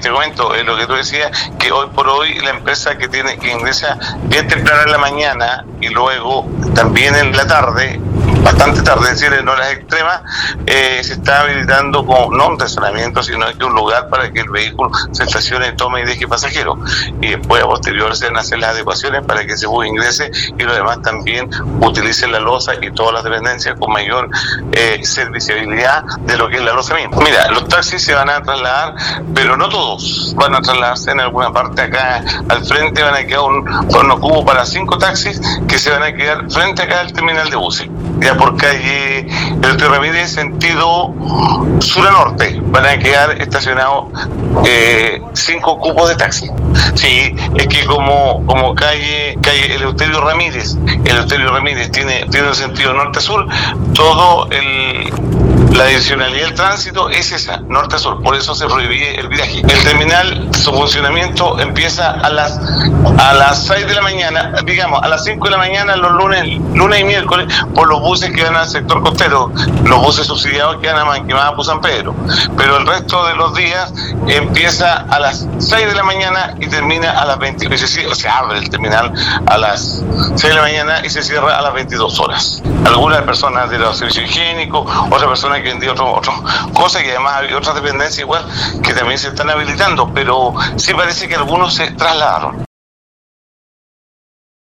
te comento, lo que tú decías, que hoy por hoy la empresa que ingresa bien temprano en la mañana y luego también en la tarde, bastante tarde, es decir, en horas extremas, se está habilitando no un estacionamiento, sino que un lugar para que el vehículo se estacione, tome y deje pasajeros. Y después, a posterior, se van a hacer las adecuaciones para que ese bus ingrese y los demás también utilicen la losa y todas las dependencias con mayor serviciabilidad de lo que es la losa misma. Mira, los taxis se van a trasladar, pero no todos. Van a trasladarse en alguna parte acá al frente, van a quedar un cubo para 5 taxis que se van a quedar frente acá al terminal de buses. Ya por calle Eleuterio Ramírez, sentido sur a norte, van a quedar estacionados 5 cupos de taxi. Sí, es que como calle Eleuterio Ramírez tiene un sentido norte a sur, la direccionalidad del tránsito es esa, norte a sur, por eso se prohíbe el viraje. El terminal, su funcionamiento empieza a las 6 de la mañana, digamos, a las 5 de la mañana los lunes y miércoles, por los buses que van al sector costero, los buses subsidiados que van a Manquemada, San Pedro. Pero el resto de los días empieza a las 6 de la mañana y termina a las 20, se abre el terminal a las 6 de la mañana y se cierra a las 22 horas. Algunas personas de los servicios higiénicos, otras personas que vendían otras cosas, y además hay otras dependencias igual que también se están habilitando, pero sí parece que algunos se trasladaron.